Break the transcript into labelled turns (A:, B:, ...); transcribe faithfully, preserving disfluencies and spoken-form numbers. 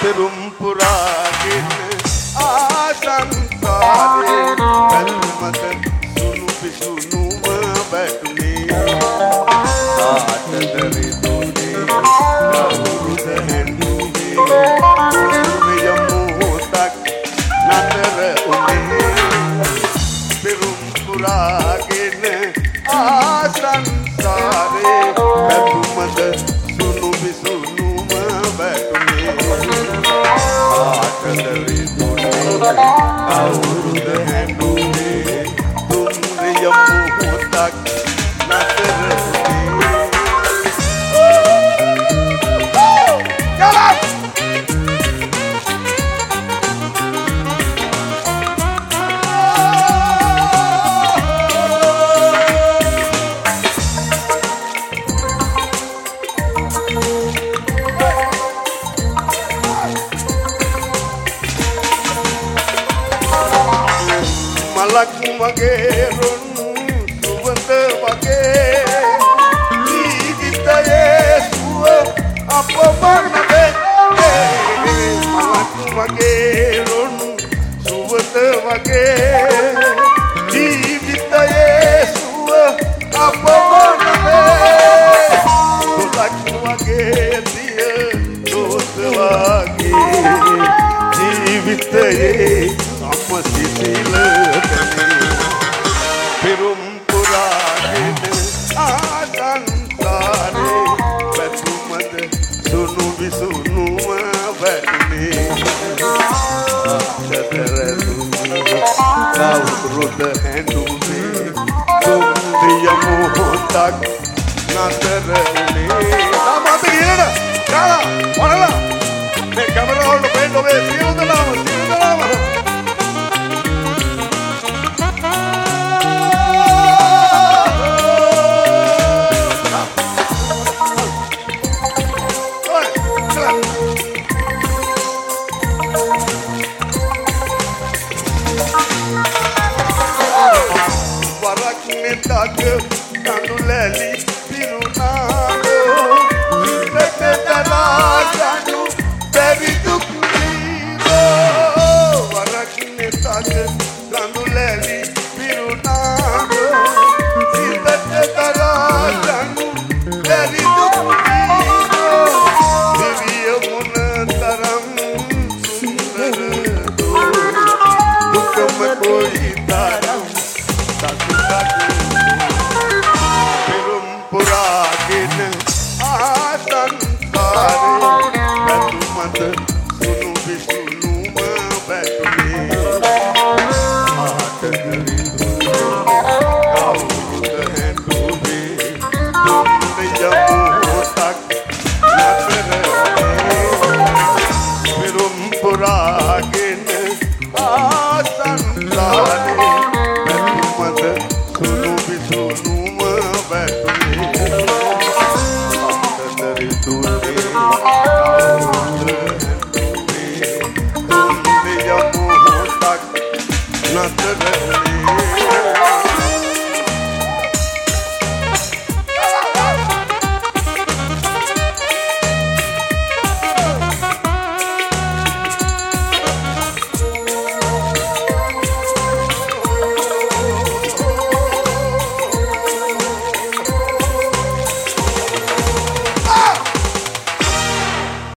A: පෙරුම් පුරාගෙන ආසංසාරේ පැතුමත සුණු පිසුණුම බැටුනේ ආතදරි දුනේ කවුරුද හැඬුනේ යමුතක් නතර උනේ පෙරුම් පුරාගෙන ආසංසාරේ පැතුමත සුණු පිසුණුම බැටුනේ ආතදරි දුනේ කවුරුද හැඬුනේ දුන්නේ යමුතක් නතර මලක් වගේ රුන් සුවඳ වගේ ජීවිතයේ සුව අපවන්න දෙන්නේ මලක් වගේ රුන් සුවඳ වගේ ජීවිතයේ සුව අපවන්න දෙන්නේ දුලක් වගේ දිය දෝත වගේ ජීවිතයේ අපසිසිල පෙරුම් පුරාගෙන ආසංසාරේ පැතුමද සුණු විසුණුම වැටුනේ ආතදරදුනේ කවුරුද හැඬුනේ දුන්නේ යමුතක් නතර උනේ තාමත් ගිරණ කාලා මොනලා මේ කැමරා වල පෙන්න ඔබේ සියලු දෙනාම සියලු දෙනාම Warak me tak kanu lali